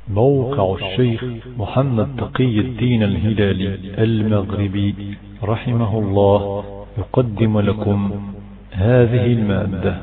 موقع الشيخ محمد تقي الدين الهلالي المغربي رحمه الله يقدم لكم هذه المادة.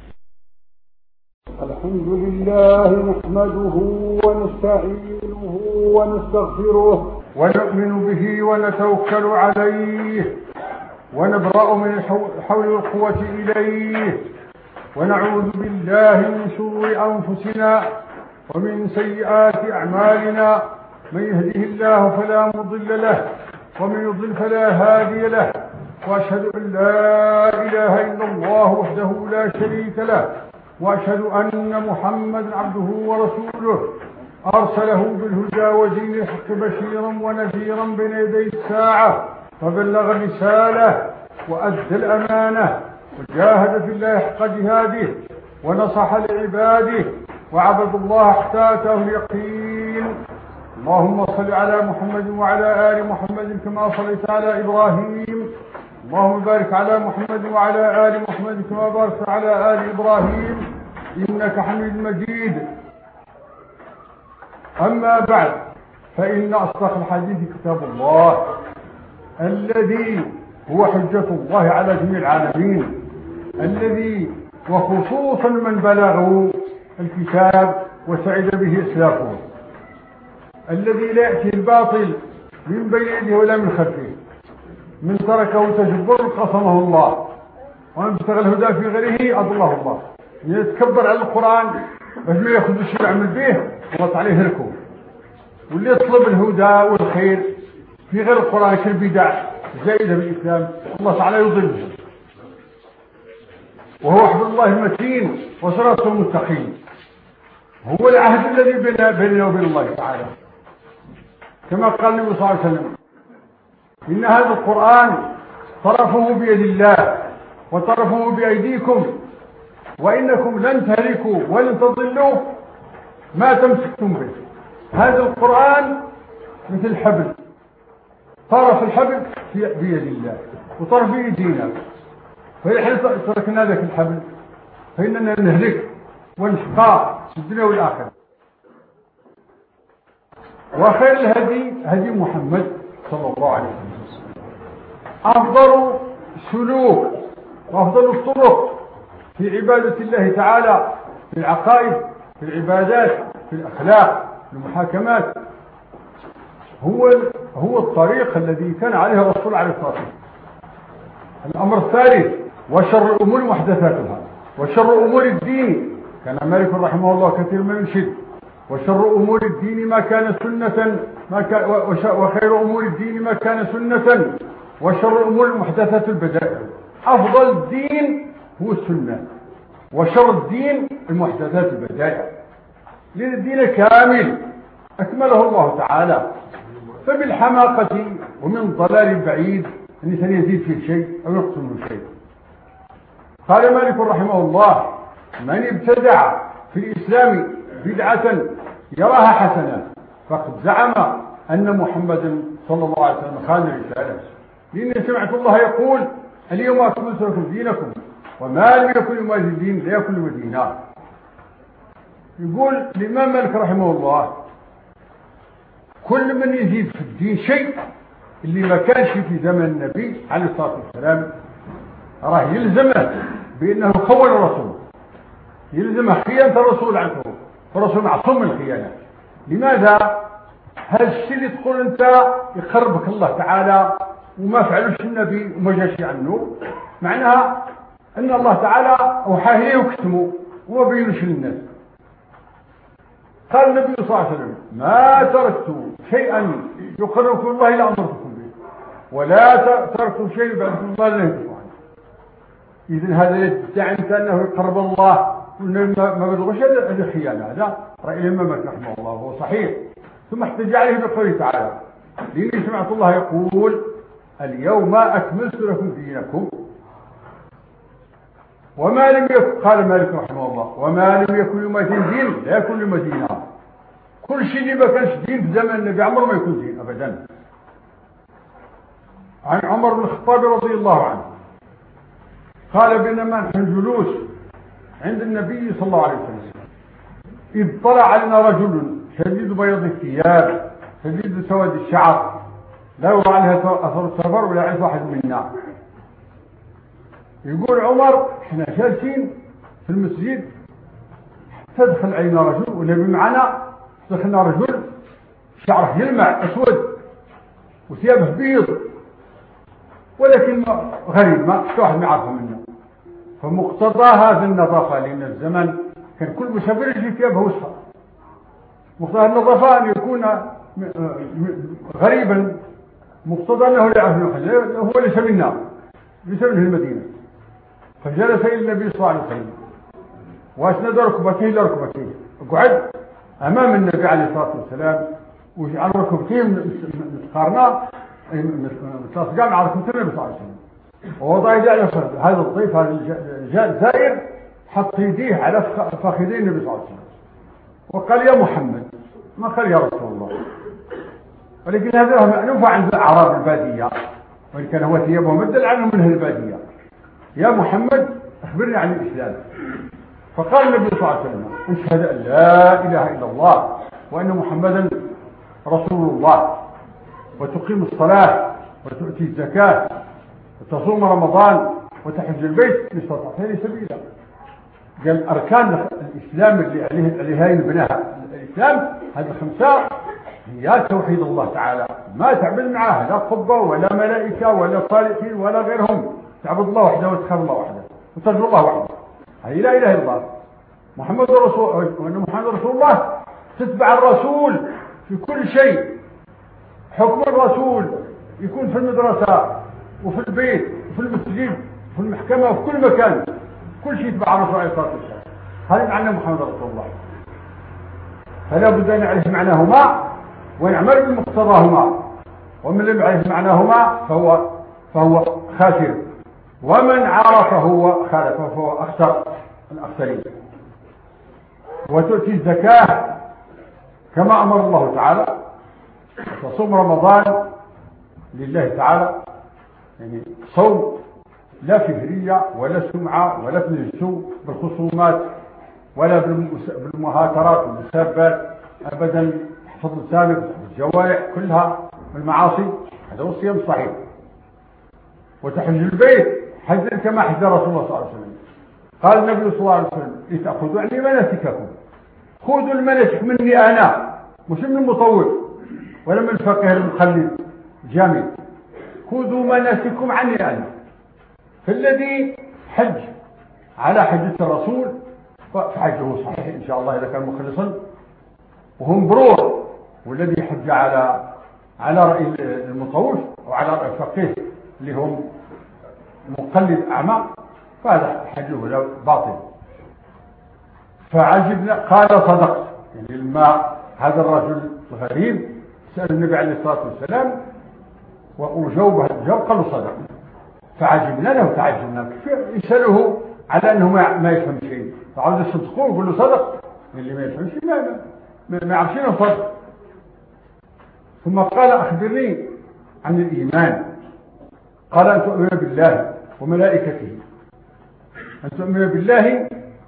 الحمد لله نحمده ونستعينه ونستغفره ونؤمن به ونتوكل عليه ونبرأ من الحول والقوة إليه ونعوذ بالله من شرور أنفسنا ومن سيئات أعمالنا. من يهده الله فلا مضل له ومن يضلل فلا هادي له، وأشهد أن لا إله إلا الله وحده لا شريك له، وأشهد أن محمدا عبده ورسوله أرسله بالهدى ودين الحق بشيرا ونذيرا بين يدي الساعة، فبلغ الرسالة وأدى الأمانة وجاهد في الله حق جهاده ونصح لعباده وعبد الله حتى أتاه اليقين. اللهم صل على محمد وعلى آل محمد كما صليت على إبراهيم. اللهم بارك على محمد وعلى آل محمد كما باركت على آل إبراهيم إنك حميد مجيد. أما بعد، فإن أصدق الحديث كتاب الله الذي هو حجة الله على جميع العالمين، الذي وخصوصا من بلغه الكتاب وسعد به إسلافه، الذي لا يأتي الباطل من بين يده ولا من خلفه، من تركه تجبر قصمه الله، ومن ابتغى الهدى في غيره أضله الله. يتكبر على القرآن باش ما ياخذ الشيء يعمل به الله عليه هلكه، واللي يطلب الهدى والخير في غير القرآن كالبدع زائدة بالإسلام الله تعالى يضله، وهو حبل الله المتين وصراط المستقيم. هو العهد الذي بيننا وبين الله تعالى، كما قال النبي صلى الله عليه وسلم: إن هذا القرآن طرفه بيد الله وطرفه بأيديكم، وإنكم لن تهلكوا ولن تضلوا ما تمسكتم به. هذا القرآن مثل حبل، طرف الحبل بيد الله وطرف بيدينا، فإن تركنا ذاك الحبل فإننا نهلك ونشقى في الدنيا والآخرة. وخير الهدي هدي محمد صلى الله عليه وسلم، أفضل سلوك وأفضل الطرق في عبادة الله تعالى، في العقائد، في العبادات، في الأخلاق، في المحاكمات، هو الطريق الذي كان عليه الرسول عليه الصلاة والسلام. الأمر الثالث: وشر الأمور محدثاتها، وشر أمور الدين، كان مالك رحمه الله كثير ما ينشد: وشر أمور الدين ما كان سنة وخير أمور الدين ما كان سنة، وشر الأمور المحدثات البدائع. أفضل الدين هو السنة، وشر الدين المحدثات البدائع، لأن الدين كامل أكمله الله تعالى، فبالحماقة ومن الضلال البعيد الإنسان يزيد فيه شيء أو يقصد منه شيء. قال مالك رحمه الله: من ابتدع في الإسلام بدعة يراها حسنة فقد زعم أن محمدا صلى الله عليه وسلم خان الرسالة. لأني سمعت الله يقول: اليوم أكملت لكم دينكم وما لم يكن يوم الدين لا يكن مدينة. يقول الإمام مالك رحمه الله: كل من يزيد في الدين شيء اللي ما كانش في زمن النبي عليه الصلاة والسلام راه يلزمه بأنه خون الرسول، يلزمه خيانة الرسول عنه، فالرسول معصوم من الخيانة. لماذا؟ هذا الشيء اللي تقول أنت يقربك الله تعالى وما فعلوش النبي وما جاش عنه، معناها أن الله تعالى أوحاه إليه وكتمه وما بينوش للناس. قال النبي صلى الله عليه وسلم: ما تركت شيئا يقربكم الله إلا أمرتكم به، ولا تركت شيء بعدكم الله لا ينهيكم عنه. إذن هذا يدعي أنت أنه يقرب الله ما بلغش، هذا خيانة. هذا رأي الإمام مالك رحمه الله وهو صحيح. ثم احتج عليه بقوله تعالى: لأني سمعت الله يقول: اليوم أكملت لكم دينكم وما لم يكن. قال مالك رحمه الله: وما لم يكن يوم دين لا يكون يوم دينا. كل شيء اللي ما كانش دين في زمن النبي عمره ما يكون دين أبدا. عن عمر بن الخطاب رضي الله عنه قال: بينما نحن جلوس عند النبي صلى الله عليه وسلم إذ طلع علينا رجل شديد بياض الثياب، شديد سواد الشعر، لا يرى عليها أثر السفر ولا يعرف واحد منا. يقول عمر احنا جالسين في المسجد تدخل علينا رجل والنبي معنا، دخلنا رجل شعره يلمع أسود وثيابه بيض، ولكن غريب ما واحد ما يعرفه منه. فمقتضى هذه النظافة، لأن الزمن كان كل مسافر يجي ثيابه وسخة، مقتضى النظافة أن يكون غريبا، مقتضى أنه لا يعرف منه، هو ليس منا، ليس من المدينة. فجلس إلى النبي صلى الله عليه وسلم وأسند ركبتيه إلى ركبتيه، قعد أمام النبي عليه الصلاة والسلام وجعل ركبتيه متقارنة متلاصقة مع ركبتين النبي صلى الله عليه وسلم، ووضع يده على هذا الضيف، هذا الزائر، حط يديه على فخذي النبي صلى الله عليه وسلم وقال يا محمد، ما قال يا رسول الله، ولكن هذا مألوف عند الأعراب البادية، وإن كان هو ثيابه مدل عنه من أهل البادية. يا محمد أخبرني عن الإسلام. فقال النبي صلى الله عليه وسلم أشهد أن لا إله إلا الله وأن محمدا رسول الله، وتقيم الصلاة وتؤتي الزكاة وتصوم رمضان وتحج البيت إن استطعت إليه سبيلا. قال أركان الإسلام اللي عليها ينبناها الإسلام هذه الخمسة هي توحيد الله تعالى، ما تعبد معاه لا قبة ولا ملائكة ولا صالحين ولا غيرهم، تعبد الله وحده وتخاف الله وحده وترجو الله وحده، هذه لا إله إلا الله. محمد رسول، وأن محمد رسول الله، تتبع الرسول في كل شيء. حكم الرسول يكون في المدرسة وفي البيت وفي المسجد وفي المحكمة وفي كل مكان، كل شيء يتبع الرسول عليه الصلاة والسلام. هذا معنى محمد رسول الله، فلا بد أن يعرف معناهما ويعمل بمقتضاهما، ومن لم يعرف معناهما فهو خاسر، ومن عرفه وخالفه فهو أخسر الأخسرين. وتؤتي الزكاة كما أمر الله تعالى، وتصوم رمضان لله تعالى، يعني صوم لا فهرية ولا سمعة ولا تنجسوا بالخصومات ولا بالمهاترات والمسابات أبدا، حفظ لسانك الجوارح كلها بالمعاصي، هذا هو الصيام الصحيح. وتحج البيت حجا كما حج رسول الله صلى الله عليه وسلم. قال النبي صلى الله عليه وسلم لتأخذوا عني مناسككم، خذوا المناسك مني أنا، مش من المطوف ولا من الفقيه المخلد الجامد، خذوا مناسككم عني أنا. فالذي حج على حجة الرسول فحجه صحيح إن شاء الله إذا كان مخلصا وهم برور، والذي حج على رأي المطوف أو على رأي الفقيه اللي هم مقلد أعمى فهذا حجه له باطل. فعجبنا، قال صدقت، يعني لما هذا الرجل الغريب سأل النبي عليه الصلاة والسلام وجاوبه الجواب قالوا صدق. فعجبنا له تعجبنا، يسأله على أنه ما يفهم شيء، فعاوز يصدقوه يقول له صدق، اللي ما يفهم شيء ما يعرفش انه صدق. ثم قال أخبرني عن الإيمان. قال أن تؤمن بالله وملائكته، أن تؤمن بالله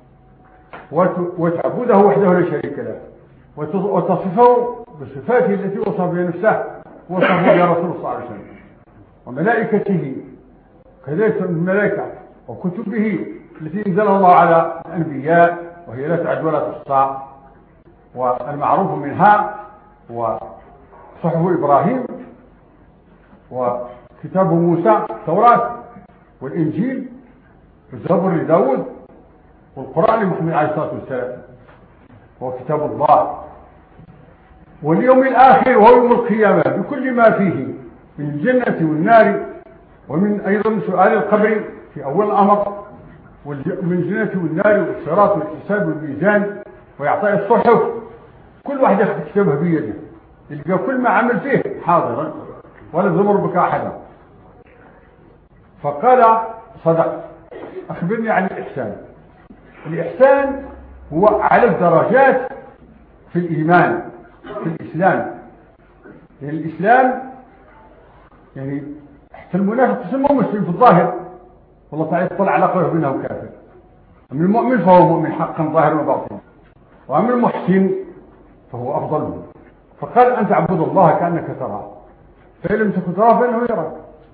وتعبده وحده لا شريك له، وتصفه بصفاته التي وصف بها نفسه وصف بها رسول الله صلى الله عليه وسلم، وملائكته كذلك الملائكة، وكتبه التي انزلها الله على الأنبياء وهي لا تعد ولا تحصى، والمعروف منها وصحف إبراهيم وكتاب موسى التوراة والإنجيل والزبور لداود والقرآن لمحمد عليه الصلاة والسلام، وكتاب الله واليوم الآخر وهو يوم القيامة بكل ما فيه من الجنة والنار، ومن أيضا سؤال القبر في أول الأمر، ومن الجنة والنار والصراط والحساب والميزان ويعطي الصحف، كل واحد ياخذ كتابه بيده يلقى كل ما عمل فيه حاضرا ولا يضمر بك أحدا. فقال صدق، أخبرني عن الإحسان. الإحسان هو على الدرجات في الإيمان في الإسلام. يعني الإسلام يعني حتى المنافق تسمى مسلم في الظاهر، والله تعالى يطلع على قلبه منه كافر. أما المؤمن فهو مؤمن حقا ظاهر وباطن، وأما المحسن فهو أفضل. فقال أن تعبد الله كأنك تراه، فإن لم تكن تراه فإنه يراك.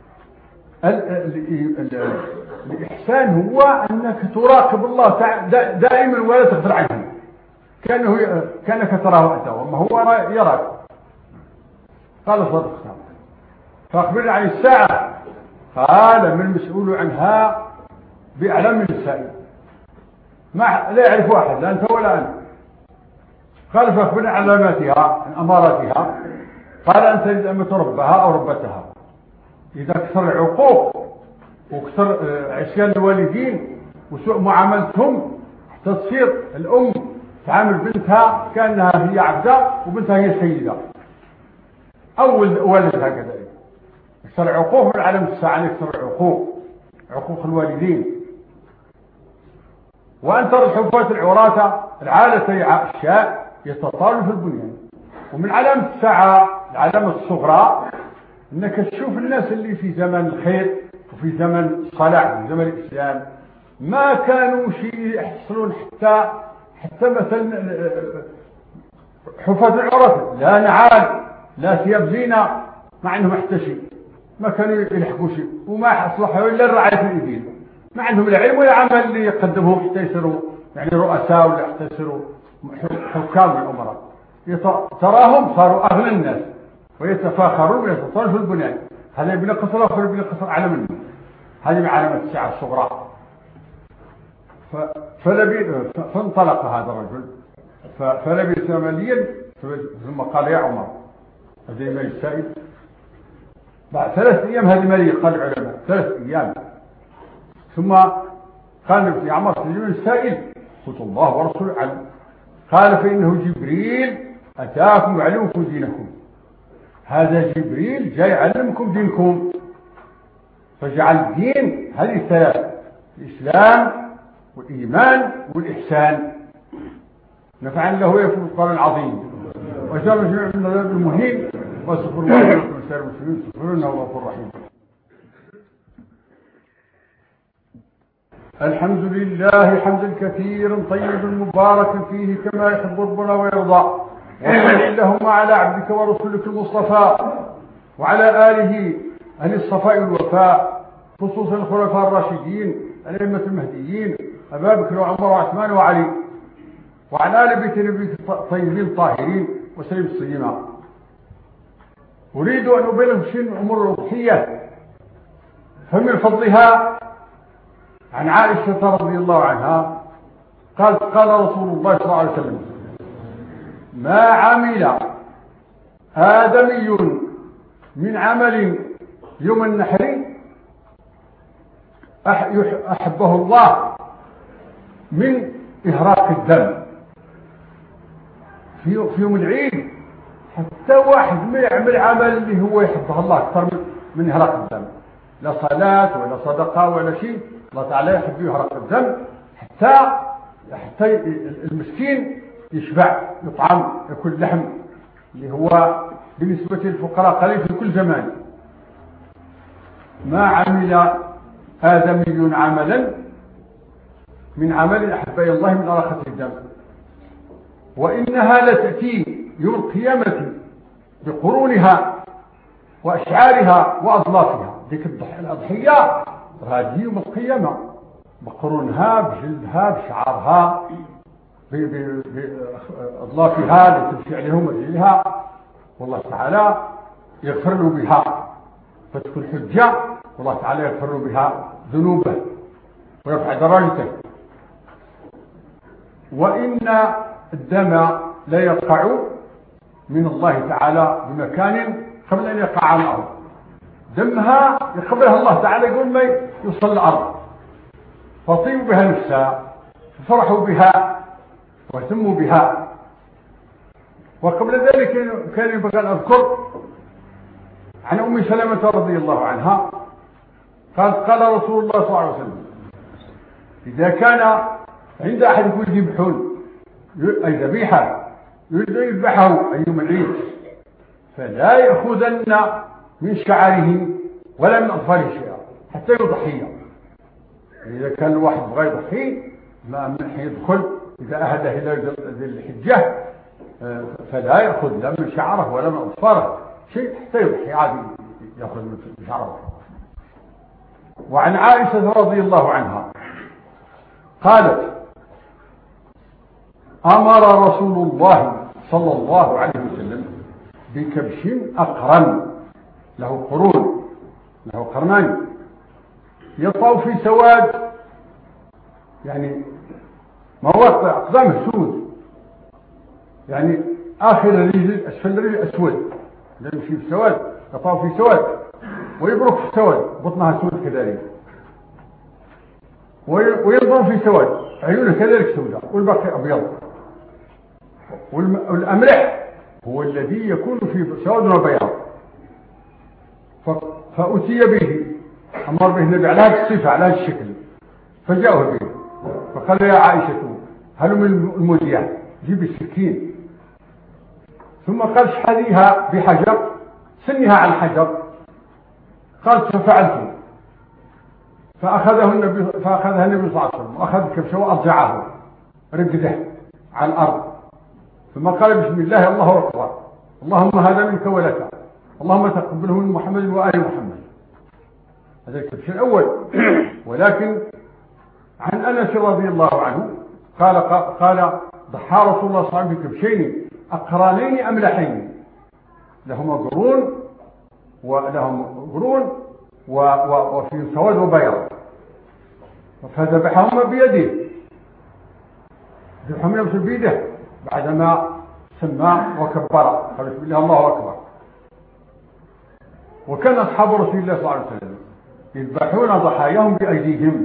الإحسان هو أنك تراقب الله دائما ولا تغفل عنه، كأنك تراه أنت وما هو يراك. قال صدق. فأخبرنا عن الساعة. قال من المسؤول عنها بأعلم من السائل، لا يعرف أحد، لا أنت ولا أنا. قال فأخبرنا عن علاماتها، عن أماراتها. قال أن تجد أمة ربها أو ربتها إذا كثر العقوق وكثر عصيان الوالدين وسوء معاملتهم، حتى تصير الأم تعامل بنتها كأنها هي عبدة وبنتها هي سيدة أو والدها كذلك. كثر العقوق من علامة الساعة، كثر عقوق الوالدين. وأن ترى الحفاة العراة العالة الشاء يتطالوا في البنيان. ومن علامة الساعة العلامة الصغرى انك تشوف الناس اللي في زمن الخير وفي زمن الصلاح وفي زمن الاسلام ما كانوا شيء يحصلون حتى مثلا حفاة العراة لا نعال لا ثياب زينة، ما عندهم حتى شيء، ما كانوا يلحقوا شيء وما اصلحوا الا الرعاية الإبل، ما عندهم العلم ولا عمل اللي يقدمهم حتى يصيروا يعني رؤساء ولا حتى يصيروا حكام الأمراء. تراهم صاروا أغنى الناس ويتفاخرون ويتطالوا في البنيان. هذا يبني قصر آخر يبني قصر أعلى منه. هذه من علامة الساعة الصغرى. فانطلق هذا الرجل فلبث مليا ثم قال يا عمر هذه مالي السائل بعد 3 أيام. هذه مالي قال العلماء 3 أيام. ثم قال يا عمر تجيب السائل؟ قلت الله ورسوله أعلم. قال فإنه جبريل أتاكم يعلمكم دينكم. هذا جبريل جاي يعلمكم دينكم. فجعل الدين هذه الثلاث: الإسلام والإيمان والإحسان. نفعنا له يكون القرآن العظيم وشر جميع من الذنب المهين واستغفر الله ولكم ولسائر المسلمين استغفروه انه هو الغفور الرحيم. الحمد لله حمدا كثيرا طيبا مباركا فيه كما يحب ربنا ويرضى. وصل اللهم على عبدك ورسولك المصطفى وعلى آله أهل الصفاء والوفاء، خصوصا الخلفاء الراشدين الأئمة المهديين أبا بكر وعمر وعثمان وعلي، وعلى آل بيت نبيك الطيبين الطاهرين وسلم السليمة. أريد أن أبلغ شيء من أمور الأضحية. فمن فضلها عن عائشة رضي الله عنها قالت قال رسول الله صلى الله عليه وسلم: ما عمل آدمي من عمل يوم النحر أحبه الله من إهراق الدم في يوم العيد. حتى واحد ما يعمل عمل اللي هو يحبه الله أكثر من إهراق الدم، لا صلاة ولا صدقة ولا شيء، الله تعالى يحب يهرق الدم حتى المسكين يشبع يطعم يأكل لحم اللي هو بالنسبة للفقراء قليل في كل زمان. ما عمل آدمي عملا من عمل أحب إلى الله من إراقة الدم، وإنها لتأتي يوم القيامة بقرونها وأشعارها وأضلافها. ذيك الأضحية هذه يوم القيامة بقرونها بجلدها بشعارها بأضلافها اللي تمشي عليهم ورجلها، والله تعالى يغفر له بها فتكون حجة، والله تعالى يغفر له بها ذنوبه ويرفع درجته. وإن الدم لا يقع من الله تعالى بمكان قبل أن يقع على الأرض. دمها يقبلها الله تعالى يقول ما يوصل الأرض، فطيبوا بها نفسها ففرحوا بها واهتموا بها. وقبل ذلك كان ينبغي أن أذكر عن أم سلمة رضي الله عنها قال رسول الله صلى الله عليه وسلم: إذا كان عند أحدكم ذبح أي ذبيحة يريد أن يذبحه أي يوم العيد فلا يأخذن من شعره ولا من أطفاله شيئا حتى يضحي. إذا كان الواحد بغى يضحي ما من حين يدخل إذا أهده إلى ذي الحجة فلا يأخذ لا من شعره ولا من أظفاره شيء حتى يضحي عادي يأخذ من شعره. وعن عائشة رضي الله عنها قالت أمر رسول الله صلى الله عليه وسلم بكبش أقرن له قرون، له قرنان، يطأ في سواد، يعني مواقع أقدامه سود، يعني آخر الرجل أسفل الرجل أسود، يمشي في سواد، يطأ في سواد ويبرك في سواد، بطنها سود كذلك، وينظر في سواد، عيونه كذلك سوداء والباقي أبيض. والأملح هو الذي يكون في سواد وبياض. فأتي به، أمر به النبي على هذه الصفة على هذا الشكل، فجاءه به فقال يا عائشة هل من المذيع جيب السكين، ثم قال اشحذيها بحجر، سنها على الحجر. قالت ففعلت، فأخذها النبي صلى الله عليه وسلم وأخذ الكبش وأرجعه رقده على الأرض، ثم قال بسم الله الله أكبر، اللهم هذا منك ولك، اللهم تقبله من محمد وآل محمد. هذا الكبش الأول. ولكن عن أنس رضي الله عنه قال ضحى رسول الله صلى الله عليه وسلم بكبشين أقرانين أملحين لهما قرون وفي سواد وبياض، فذبحهما بيده، ذبحهما بيده بعدما سمى وكبر قال بسم الله الله أكبر. وكان أصحاب رسول الله صلى الله عليه وسلم يذبحون ضحاياهم بأيديهم،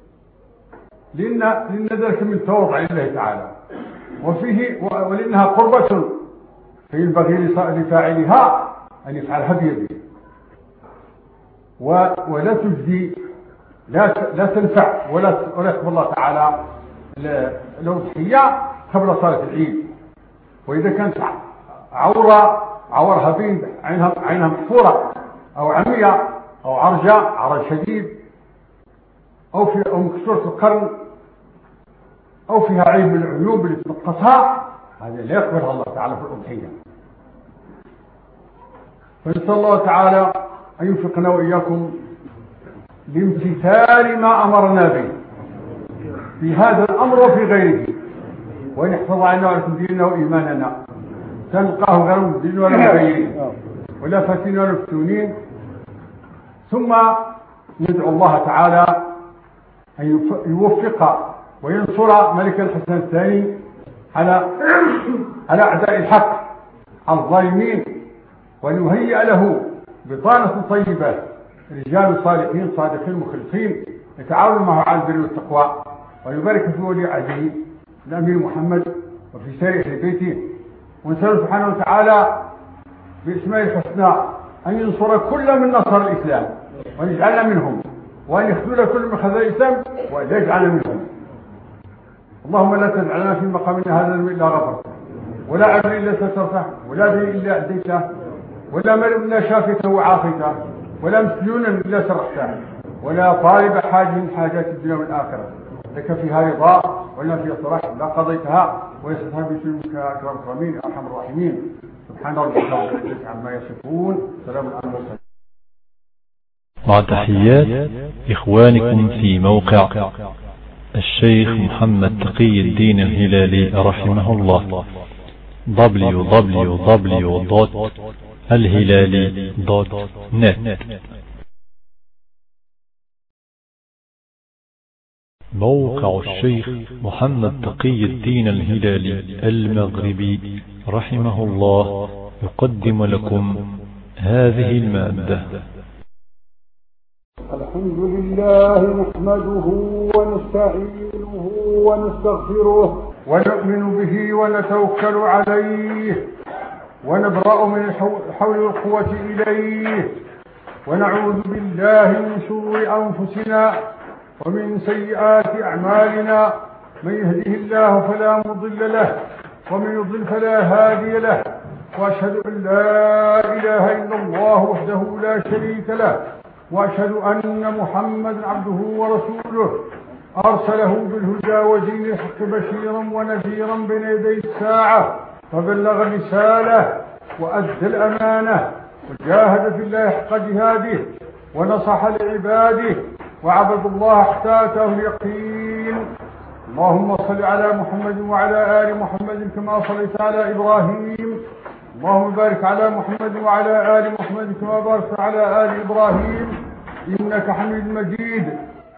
لأن ذلك من تواضع لله تعالى، ولأنها قربة فينبغي لفاعلها أن يفعلها بيده، ولا تجدي لا تنفع ولا يقبل الله تعالى لو تحية قبل صلاة العيد. وإذا كانت عورها بين عينها محفورة أو عمية أو عرج شديد أو مكسورة القرن أو فيها عيب من العيوب اللي تنقصها، هذا لا يقبلها الله تعالى في الأضحية. فنسأل الله تعالى أن يوفقنا وإياكم لامتثال ما أمرنا به في هذا الأمر وفي غيره، وأن يحفظ عنا ولكم ديننا وإيماننا، تلقاه غير مبدين ولا مغيرين ولا فاتين ولا مفتونين. ثم ندعو الله تعالى أن يوفق وينصر ملك الحسن الثاني على أعداء الحق على الظالمين، وأن يهيئ له بطانة طيبة رجال صالحين صادقين مخلصين يتعاونوا معه على البر والتقوى، ويبارك في ولي عهده الأمير محمد وفي سائر أهل بيته. ونسأل سبحانه وتعالى باسماء الحسنى أن ينصر كل من نصر الإسلام وأن يجعلنا منهم، وأن يخذل كل من خذل الإسلام وأن يجعلنا منهم. اللهم لا تجعلنا في مقامنا هذا إلا غفرته، ولا عبد إلا سترته، ولا دين إلا أديته، ولا مرض إلا شافته وعافيته، ولا مسجونا إلا سرحته، ولا طالب حاج من حاجات الدنيا والآخرة لك فيها رضا ولنا فيها صلاح لا قضيتها ويسرها بسلمك أكرم الأكرمين أرحم الراحمين. سبحان ربك رب العزة عما يصفون، سلام على المرسلين. مع تحيات إخوانكم في موقع الشيخ محمد تقي الدين الهلالي رحمه الله www.الهلالي.net. موقع الشيخ محمد تقي الدين الهلالي المغربي رحمه الله يقدم لكم هذه المادة. الحمد لله نحمده ونستعينه ونستغفره ونؤمن به ونتوكل عليه ونبرأ من الحول والقوة إليه، ونعوذ بالله من شرور أنفسنا ومن سيئات أعمالنا، من يهده الله فلا مضل له ومن يضلل فلا هادي له، وأشهد أن لا إله إلا الله وحده لا شريك له، وأشهد أن محمدا عبده ورسوله أرسله بالهدى ودين الحق بشيرا ونذيرا بين يدي الساعة، فبلغ الرسالة وأدى الأمانة وجاهد في الله حق جهاده ونصح لعباده وعبد الله حتى أتاه اليقين. اللهم صل على محمد وعلى آل محمد كما صليت على إبراهيم. اللهم بارك على محمد وعلى آل محمد كما باركت على آل إبراهيم إنك حميد مجيد.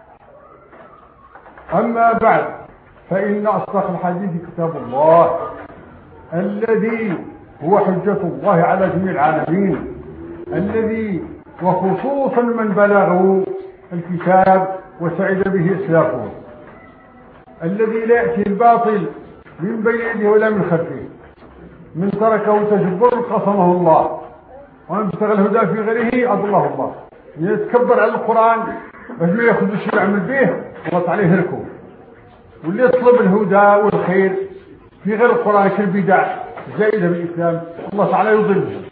أما بعد، فإن أصدق الحديث كتاب الله الذي هو حجة الله على جميع العالمين، الذي وخصوصا من بلغوا الكتاب وسعد به إسلافه، الذي لا يأتي الباطل من بين يده ولا من خلفه، من تركه تجبر قصمه الله، ومن ابتغى الهدى في غيره أضله الله. يتكبر على القرآن باش ما ياخذ الشيء يعمل به وغط عليه هلكه، واللي يطلب الهدى والخير في غير القرآن كالبدع زائدة بالإسلام الله تعالى يضله،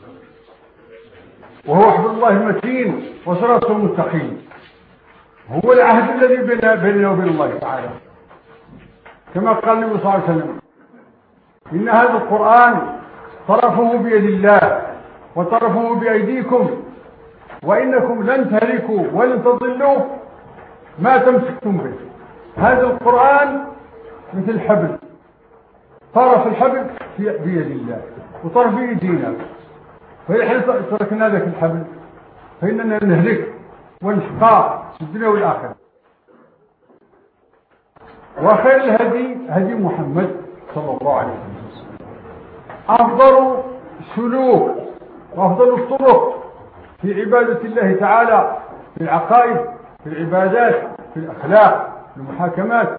وهو حبل الله المتين وصراطه المستقيم، هو العهد الذي بيننا وبين الله تعالى، كما قال النبي صلى الله عليه وسلم: إن هذا القرآن طرفه بيد الله وطرفه بأيديكم، وإنكم لن تهلكوا ولن تضلوا ما تمسكتم به. هذا القرآن مثل الحبل، طرف الحبل بيد الله وطرف بيدينا، فإن تركنا ذاك الحبل فإننا نهلك ونشقى في الدنيا والآخرة. وخير الهدي هدي محمد صلى الله عليه وسلم، أفضل السلوك وأفضل الطرق في عبادة الله تعالى، في العقائد، في العبادات، في الأخلاق، في المحاكمات،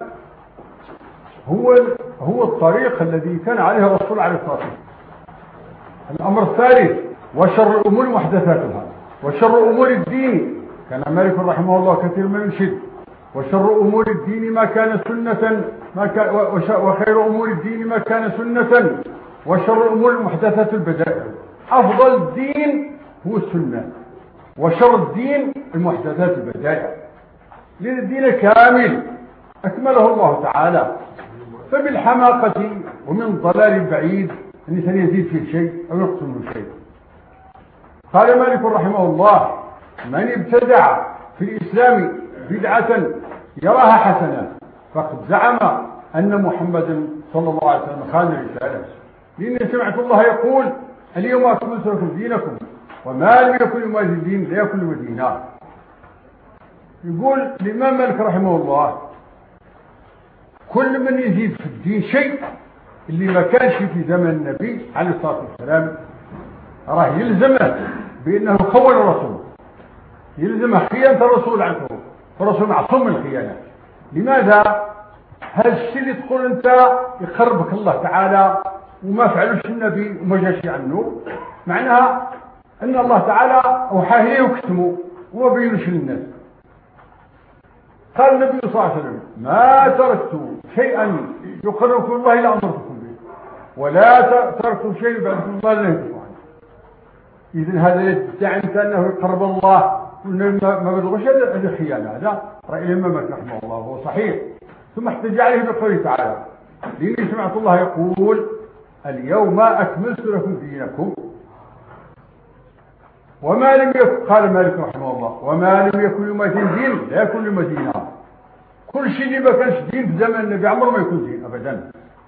هو الطريق الذي كان عليه الرسول عليه الصلاة والسلام. الأمر الثالث: وشر الأمور محدثاتها، وشر أمور الدين. كان مالك رحمه الله كثير ما ينشد: وشر أمور الدين ما كان سنة وخير أمور الدين ما كان سنة، وشر الأمور محدثات البدائع. أفضل الدين هو السنة، وشر الدين المحدثات البدائع، لأن الدين كامل أكمله الله تعالى، فبالحماقة ومن ضلال بعيد أن الإنسان يزيد فيه شيء أو يقصد منه شيء. قال مالك رحمه الله: من ابتدع في الإسلام بدعة يراها حسنة فقد زعم أن محمدا صلى الله عليه وسلم خان الرسالة، لأني سمعت الله يقول: اليوم أكملت لكم دينكم وما لم يكن يمازي الدين لا يكن مدينا. يقول الإمام مالك رحمه الله: كل من يزيد في الدين شيء اللي ما كانش في زمن النبي عليه الصلاة والسلام راه يلزمه بأنه خون الرسول، يلزمه خيانة الرسول عنه، فالرسول معصوم من الخيانة. لماذا؟ هذا الشيء اللي تقول أنت يقربك الله تعالى وما فعلوش النبي وما جاش عنه، معناها أن الله تعالى أوحاه إليه وكتمه وما بينوش للناس. قال النبي صلى الله عليه وسلم: ما تركت شيئا يقربكم الله إلا أمرتكم به، ولا تركت شيء بعدكم الله لا ينفعكم عنه. إذن هذا يدعي أنه يقرب الله ما بلغش، هذا خيانة. هذا رأي الإمام مالك رحمه الله وهو صحيح. ثم احتج عليه بقوله تعالى: لأني سمعت الله يقول: اليوم أكملت لكم دينكم وما لم يكن. قال مالك رحمه الله: وما لم يكن يمازن دين لا يكون لمدينة. كل شيء اللي ما كانش دين في زمن النبي عمره ما يكون دين أبدا.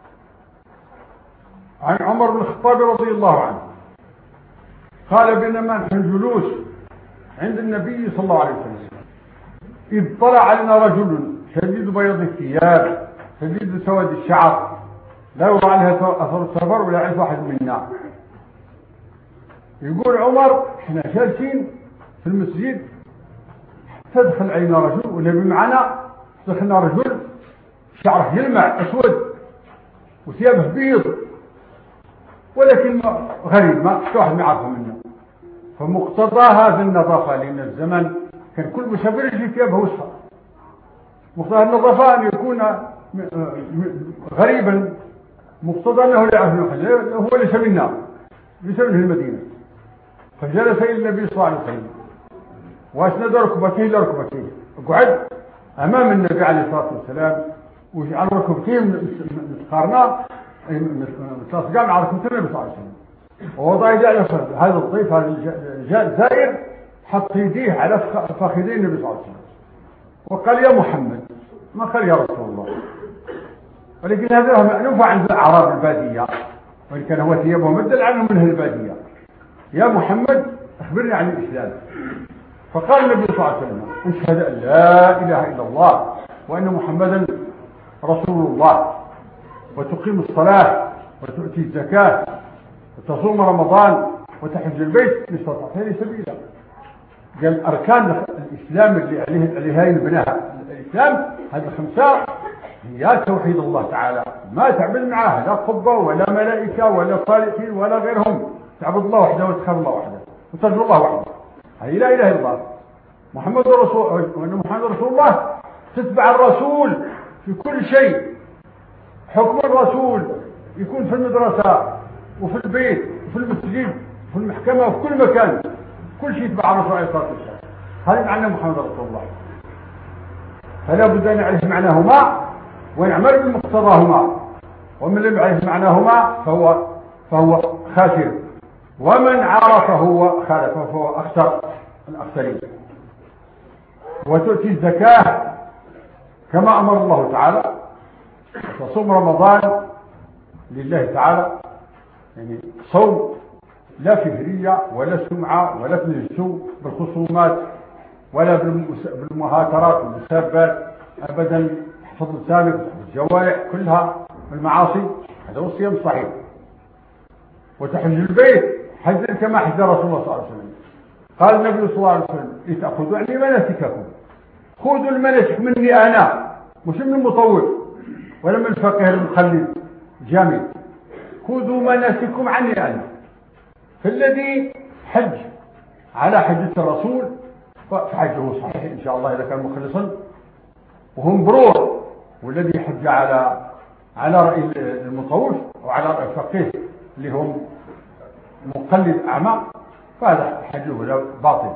عن عمر بن الخطاب رضي الله عنه قال: بينما نحن جلوس عند النبي صلى الله عليه وسلم إذ طلع علينا رجل شديد بياض الثياب شديد سواد الشعر لا يرى عليها أثر السفر ولا يعرف أحد منا. يقول عمر: احنا جالسين في المسجد تدخل علينا رجل والنبي معنا، دخلنا رجل شعره يلمع أسود وثيابه بيض، ولكن غريب ما واحد ما يعرفه منه. فمقتضى هذا النظافة، لأن الزمن كان كل مسافر يجي ثيابه وسخة، مقتضى النظافة أن يكون غريبا، مقتضى أنه لا يعرف منه، هو ليس منا، ليس منه المدينة. فجلس إلى النبي صلى الله عليه وسلم وأسند ركبتيه لركبتيه، قعد أمام النبي عليه الصلاة والسلام وجعل ركبتيه متقارنة، متصقان على كتب النبي صلى الله عليه وسلم، ووضع يده هذا الضيف هذا الزائر حط يديه على فخذين النبي صلى الله عليه وسلم وقال يا محمد، ما قال يا رسول الله، ولكن هذا مألوف عند الأعراب البادية، وإن كان هو ثيابه مدل عنه من البادية. يا محمد أخبرني عن الإسلام. فقال النبي صلى الله عليه وسلم أشهد أن لا إله إلا الله وأن محمدا رسول الله، وتقيم الصلاة وتؤتي الزكاة وتصوم رمضان وتحج البيت إن استطعت إليه سبيلا. قال أركان الإسلام اللي عليها يبناها الإسلام هذه الخمسة هي توحيد الله تعالى، ما تعبد معاه لا قبة ولا ملائكة ولا صالحين ولا غيرهم، تعبد الله وحده وتخاف الله وحده وترجو الله وحده، هذه لا إله إلا الله. محمد رسول، وأن محمد رسول الله، تتبع الرسول في كل شيء. حكم الرسول يكون في المدرسة وفي البيت وفي المسجد وفي المحكمة وفي كل مكان، كل شيء يتبع الرسول عليه الصلاة والسلام. هذا معنى محمد رسول الله. فلا بد أن نعرف معناهما ونعمل بمقتضاهما، ومن لم يعرف معناهما فهو خاسر، ومن عرفه وخالفه فهو أخسر الأخسرين. وتؤتي الزكاة كما أمر الله تعالى، وتصوم رمضان لله تعالى، يعني صوم لا فهرية ولا سمعة ولا تنجسوا بالخصومات ولا بالمهاترات والمسابات أبدا، حفظ لسانك الجوارح كلها المعاصي، هذا هو الصيام الصحيح. وتحج البيت حجا كما حج رسول الله صلى الله عليه وسلم. قال النبي صلى الله عليه وسلم لتأخذوا عني مناسككم، خذوا المناسك مني أنا، مش من المطوف ولا من الفقيه المخلد جامد، خذوا مناسككم عني أنا. فالذي حج على حجة الرسول فحجه صحيح إن شاء الله إذا كان مخلصا وهو مبرور، والذي حج على رأي المطوف وعلى رأي الفقيه اللي هم مقلد أعمى فهذا حجه باطل.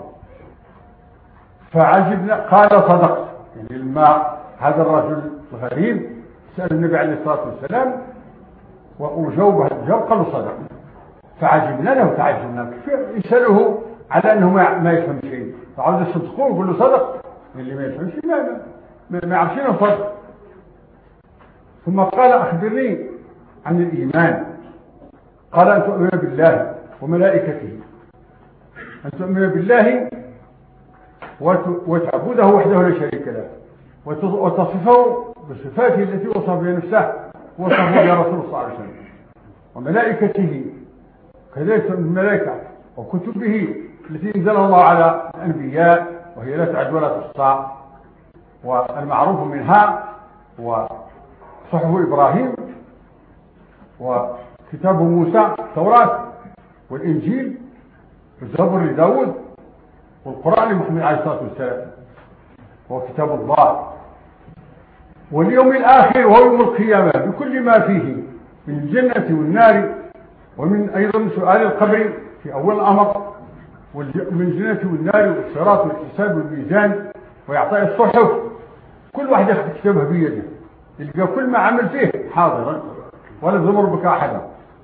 فعجبنا قال صدقت، يعني لما هذا الرجل الغريب سأل النبي عليه الصلاة والسلام وجاوب هذا الجواب قالوا صدق. فعجبنا له تعجبنا، يسأله على أنه ما يفهم شيء، فعاوز يصدقوه يقول له صدق، اللي ما يفهم شيء ما يعرفش انه صدق. ثم قال أخبرني عن الإيمان. قال أن تؤمن بالله وملائكته، أن تؤمن بالله وتعبده وحده لا شريك له، وتصفه بصفاته التي وصف بها نفسه وصف بها رسول الله صلى الله عليه وسلم، وملائكته كذلك الملائكة، وكتبه التي انزلها الله على الأنبياء وهي لا تعد ولا تحصى، والمعروف منها وصحف إبراهيم وكتاب موسى التوراة والإنجيل والزبور لداود والقرآن لمحمد عليه الصلاة والسلام وكتاب الله واليوم الآخر وهو يوم القيامة بكل ما فيه من الجنة والنار، ومن أيضا سؤال القبر في أول الأمر، ومن الجنة والنار والصراط والحساب والميزان وإعطاء الصحف، كل واحد ياخذ كتابه بيده يلقى كل ما عمل فيه حاضرا ولا زمر بك أحدا.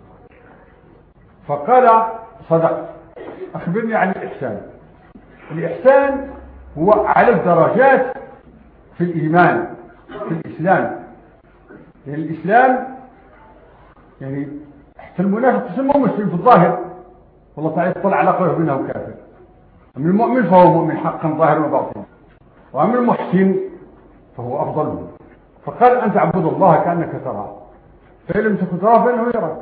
فقال صدق، أخبرني عن الإحسان. الإحسان هو على الدرجات في الإيمان في الإسلام. يعني الإسلام يعني حتى المنافق تسمى مسلم في الظاهر، والله تعالى يطلع على قلبه منه كافر. أما المؤمن فهو مؤمن حقا ظاهر وباطن، وأما المحسن فهو أفضل. فقال أن تعبد الله كأنك تراه، فإن لم تكن تراه فإنه يراك.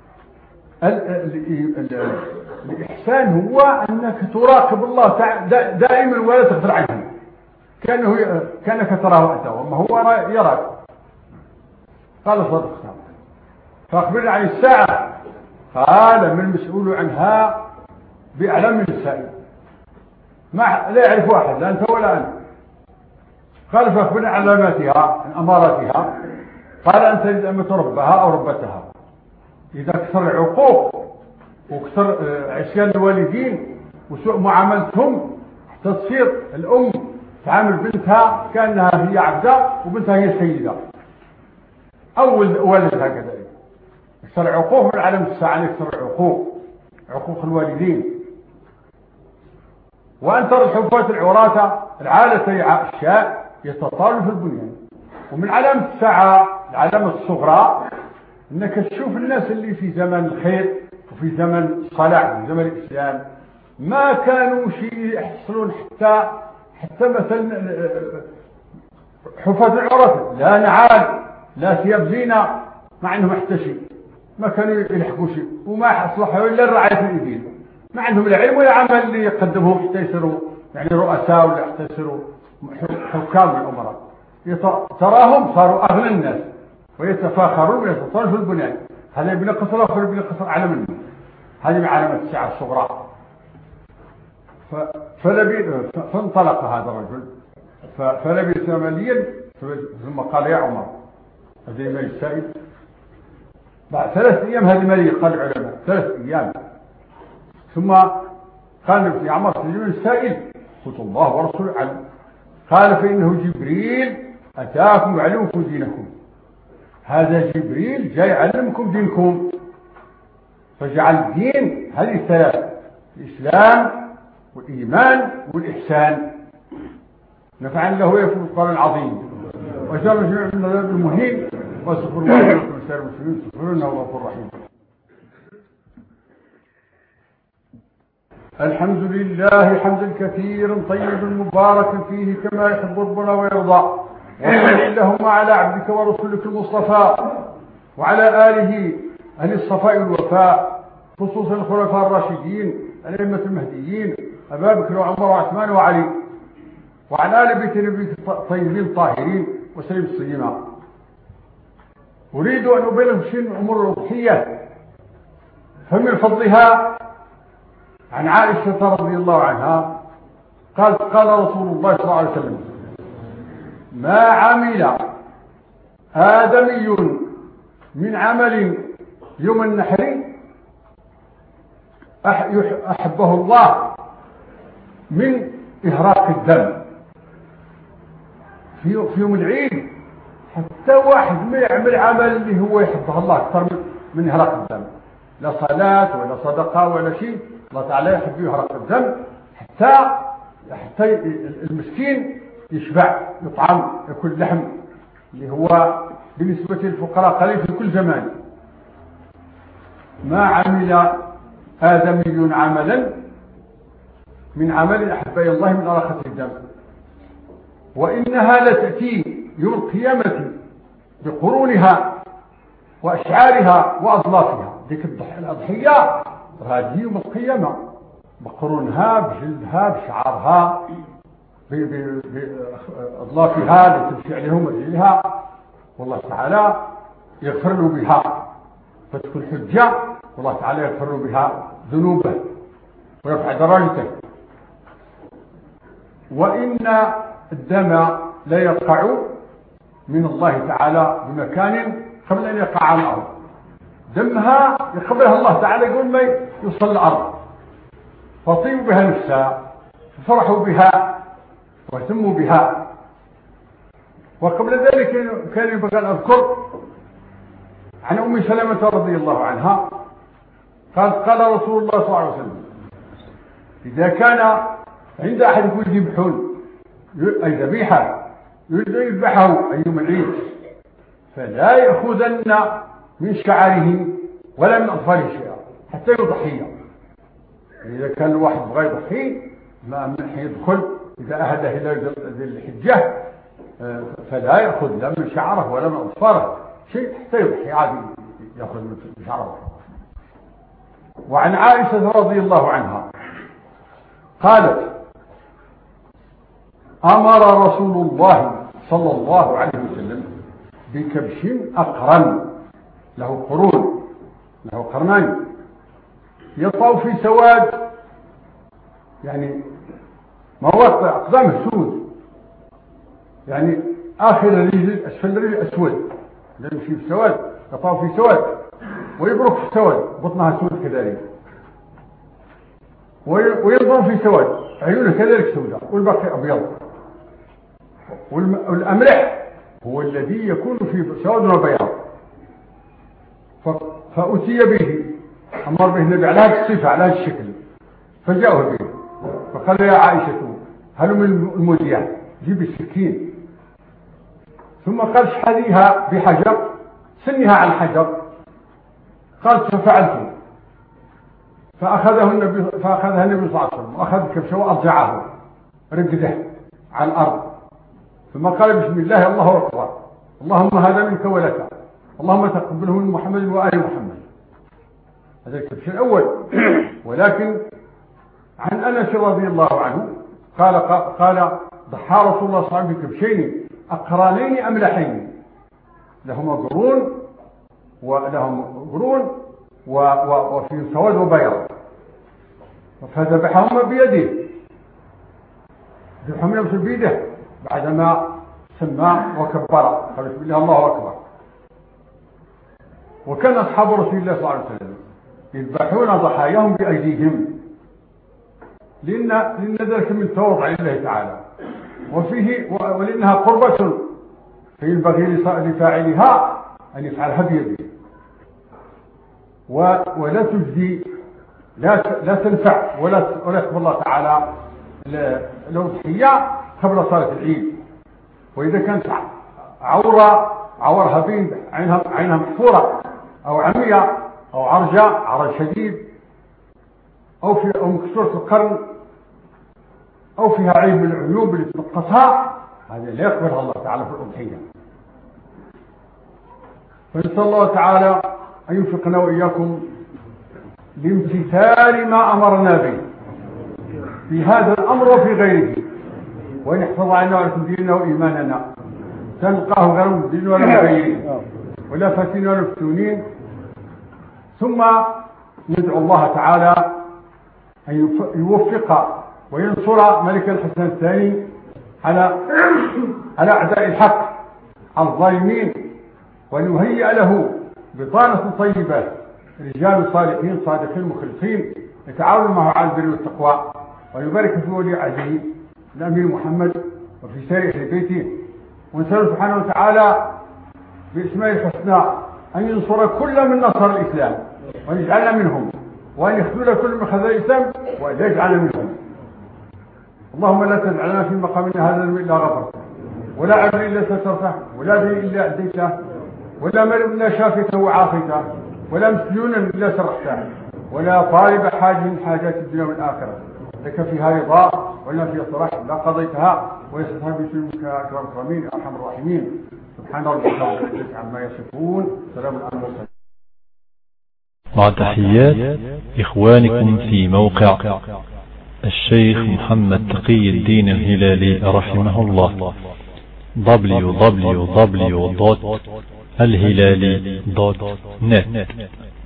الإحسان هو أنك تراقب الله دائما ولا تغفل عنه، كأنك تراه أنت وما هو يراك. قال صدق. فأخبرنا عن الساعة. قال من المسؤول عنها بأعلم من السائل، لا يعرف أحد لا أنت ولا أنا. قال فأخبرنا عن علاماتها عن أماراتها. قال أن تجد أمة ربها أو ربتها، إذا كثر العقوق وكثر عصيان الوالدين وسوء معاملتهم حتى تصير الأم تعامل بنتها كأنها هي عبدة وبنتها هي سيدة أو والدها كذلك، يكثر العقوق من علامة الساعة، يكثر العقوق، عقوق الوالدين. وأن ترى الحفاة العراة العالة الشاء يتطاول في البنيان. ومن علامة الساعة العلامة الصغرى أنك تشوف الناس اللي في زمن الخير وفي زمن الصلاح وفي زمن الإسلام ما كانوا شيء يحصلون حتى مثلا حفاة العراة لا نعال لا ثياب زينة، ما عندهم حتى شيء، ما كانوا يلحقوا شيء، وما أصلحوا إلا الرعاية في الإبل، ما عندهم لا علم ولا عمل اللي يقدمهم حتى يصيروا يعني رؤساء ولا حتى يصيروا حكام الأمراء. تراهم صاروا أغنى الناس ويتفاخرون ويتطالوا في البنيان. هذا يبني قصر آخر يبني قصر أعلى منه. هذه من علامة الساعة الصغرى. فانطلق هذا الرجل فلبث مليا ثم قال يا عمر هذه ملي السائل بعد 3 أيام. هذه ملي قال العلماء 3 أيام. ثم قال يا عمر تجيب السائل؟ قلت الله ورسوله علم. قال فإنه جبريل أتاكم يعلمكم دينكم. هذا جبريل جاي يعلمكم دينكم. فجعل الدين هذه الثلاث: الإسلام والإيمان والإحسان. نفعل له ويكون القرآن العظيم وشر جميع من الذنب المهين واستغفر الله لكم ولسائر المسلمين استغفروه انه هو الغفور الرحيم. الحمد لله حمدا كثيرا طيبا مباركا فيه كما يحب ربنا ويرضى. وصل اللهم على عبدك ورسولك المصطفى وعلى آله أهل الصفاء والوفاء، خصوصا الخلفاء الراشدين الأئمة المهديين أبا بكر وعمر وعثمان وعلي، وعلى آل بيت النبي الطيبين الطاهرين وسلم السليما. أريد أن أبين شيء من أمور الأضحية. فمن فضلها عن عائشة رضي الله عنها قالت قال رسول الله صلى الله عليه وسلم: ما عمل آدمي من عمل يوم النحر أحبه الله من إهراق الدم في يوم العيد. حتى واحد ما يعمل عمل اللي هو يحبه الله أكثر من إهراق الدم، لا صلاة ولا صدقة ولا شيء، الله تعالى يحب يهرق الدم حتى المسكين يشبع يطعم يأكل لحم اللي هو بالنسبة للفقراء قليل في كل زمان. ما عمل آدمي عملا من عمل أحب إلى الله من إراقة الدم، وإنها لتأتي يوم القيامة بقرونها وأشعارها وأضلافها. ذيك الأضحية هذه يوم القيامة بقرونها بجلدها بشعارها بأضلافها اللي تمشي عليهم ورجلها، والله تعالى يغفر له بها فتكون حجة، والله تعالى يغفر له بها ذنوبه ويرفع درجته. وإن الدم لا يقع من الله تعالى بمكان قبل أن يقع على الأرض. دمها يقبلها الله تعالى يقول ما يوصل الأرض، فطيبوا بها نفسها ففرحوا بها واهتموا بها. وقبل ذلك كان ينبغي أن أذكر عن أم سلمة رضي الله عنها قال رسول الله صلى الله عليه وسلم: إذا كان عند أحدكم ذبح أي ذبيحة يريد أن يذبحه أي يوم العيد فلا يأخذن من شعره ولا من أظفاره شيئا حتى يضحيه. إذا كان الواحد بغى يضحي ما من يدخل إذا أهده إلى ذي الحجة فلا يأخذ لا من شعره ولا من أظفاره شيء حتى يضحي عادي يأخذ من شعره. وعن عائشة رضي الله عنها قالت: أمر رسول الله صلى الله عليه وسلم بكبش أقرن له قرون له قرنان يطأ في سواد، يعني مواقع أقدامه سود، يعني آخر الرجل أسفل الرجل أسود يمشي في سواد، يطأ في سواد ويبرك في سواد، بطنها سود كذلك، وينظر في سواد، عيونه كذلك سوداء والباقي أبيض. والأمرح هو الذي يكون في سواد وبياض. فأتي به، أمر به النبي على هذه الصفة على هذا الشكل، فجاءه به فقال يا عائشة هل من المذيع جيب السكين، ثم قال اشحذيها بحجر، سنها على الحجر. قالت ففعلت، فأخذها النبي صلى الله عليه وسلم وأخذ الكبش وأرجعه رقده على الأرض، ثم قال بسم الله الله أكبر، اللهم هذا منك ولك، اللهم تقبله من محمد وآل محمد. هذا الكبش الأول. ولكن عن أنس رضي الله عنه قال ضحى رسول الله صلى الله عليه وسلم بكبشين أقرانين أملحين لهما قرون وفي سواد وبياض، فذبحهما بيده، ذبحهما بيده بعدما سمى وكبر قال بسم الله الله أكبر. وكان أصحاب رسول الله صلى الله عليه وسلم يذبحون ضحاياهم بأيديهم، لأن ذلك من تواضع لله تعالى، ولأنها قربة فينبغي لفاعلها أن يفعلها بيده، ولا تجدي لا تنفع ولا يقبل الله تعالى الأضحية قبل صلاة العيد. وإذا كانت عورها بين عينها محفورة أو عمية أو عرج شديد أو مكسورة القرن أو فيها عيب من العيوب اللي تنقصها، هذا لا يقبلها الله تعالى في الأضحية. فنسأل الله تعالى أن يوفقنا وإياكم لامتثال ما أمرنا به في هذا الأمر وفي غيره، وأن يحفظ عنا ولكم ديننا وإيماننا، تلقاه غير مبدلين ولا مغيرين ولا فاتين ولا مفتونين. ثم ندعو الله تعالى أن يوفق وينصر ملك الحسن الثاني على أعداء الحق على الظالمين، وأن يهيئ له بطانة طيبة رجال صالحين صادقين مخلصين يتعاونوا معه على البر والتقوى، ويبارك في ولي عهده الأمير محمد وفي سائر أهل بيته. ونسأل سبحانه وتعالى باسماء الحسنى أن ينصر كل من نصر الإسلام وأن يجعلنا منهم، وأن يخذل كل من خذل الإسلام وأن يجعلنا منهم. اللهم لا تجعلنا في مقامنا هذا إلا غفرته، ولا عبد إلا سترته، ولا دين إلا أديته، ولا مرض إلا شافته وعافيته، ولا مسجونا إلا سرحته، ولا طالب حاج من حاجات الدنيا والآخرة لك فيها رضا ولا فيها صلاح لا قضيتها ويسرها بسلمك أكرم الأكرمين أرحم الراحمين. سبحان ربك رب العزة عما يصفون، سلام على المرسلين. مع تحيات إخوانكم في موقع الشيخ محمد تقي الدين الهلالي رحمه الله www.الهلالي.net